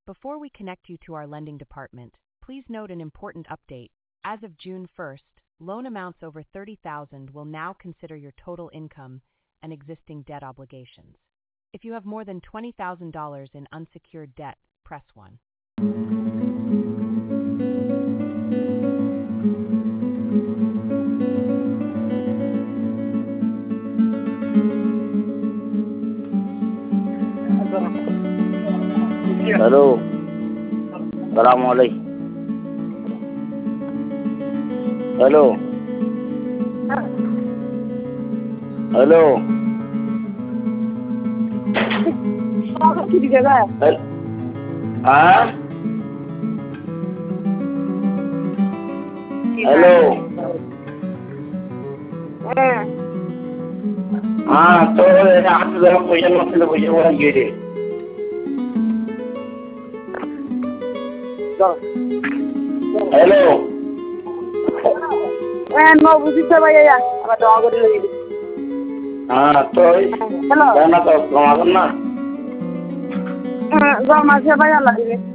Before we connect you to our lending department, please note an important update. As of June 1st, loan amounts over $30,000 will now consider your total income and existing debt obligations. If you have more than $20,000 in unsecured debt, press 1. Hello. Assalamu alaikum. Hello. Hello. Hello. तो आप जरा मुझे मतलब मुझे वो ये दे hello no busita vaya ya apa doa kori lagi तो hello क्या ना तो कमाल ना gua masih banyak lagi